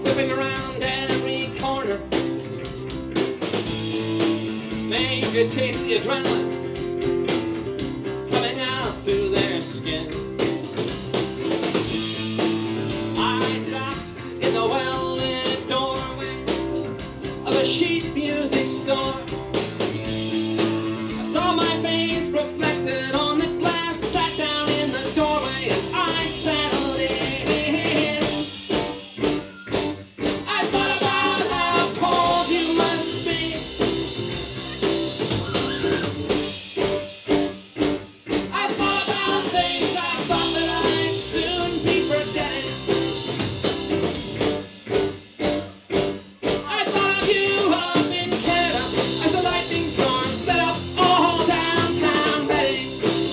whipping around every corner. Make you taste the adrenaline coming out through their skin. I stopped in the well-lit doorway of a sheet music store. I saw my face reflected on the glass, sat down in the doorway and I settled in. I thought about how cold you must be. I thought about things I thought that I'd soon be forgetting. I thought of you up in Canada as the lightning storms lit up all downtown Reading.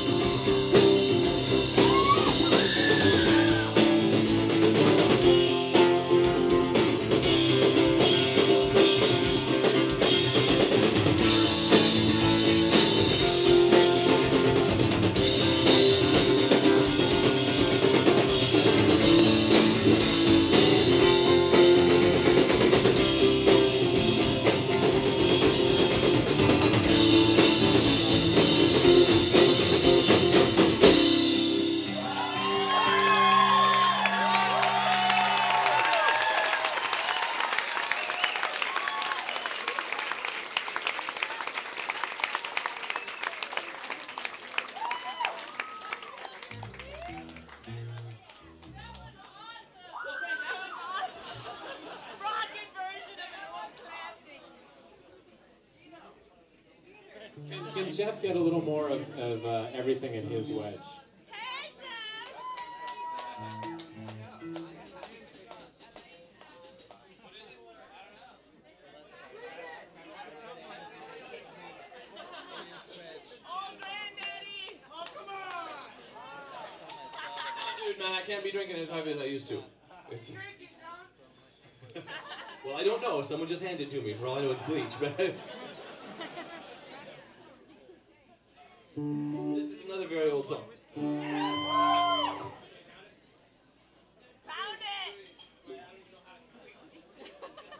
Can Jeff get a little more of everything in his wedge? Dude, man, I can't be drinking as heavy as I used to. Well, I don't know. Someone just handed it to me. For all I know, it's bleach. But this is another very old song.